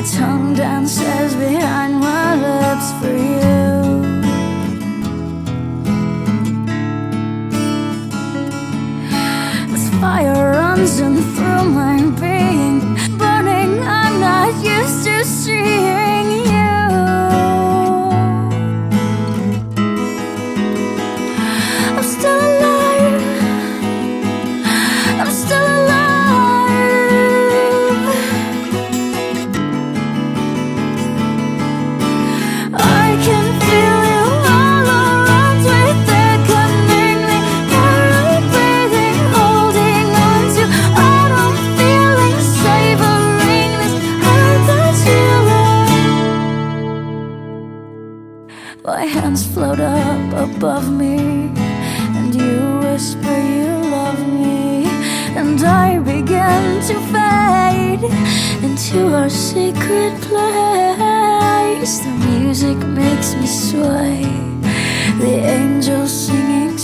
tongue dances behind my lips for you. This fire runs in through my being, burning. I'm not used to seeing you. I'm still alive. I'm still alive. I can feel you all around me, beckoning me, barely breathing, holding on to autumn feelings, savoring this earth healing. My hands float up above me, and you whisper you love me, and I begin to fade into our secret place. The music makes me sway, the angels singing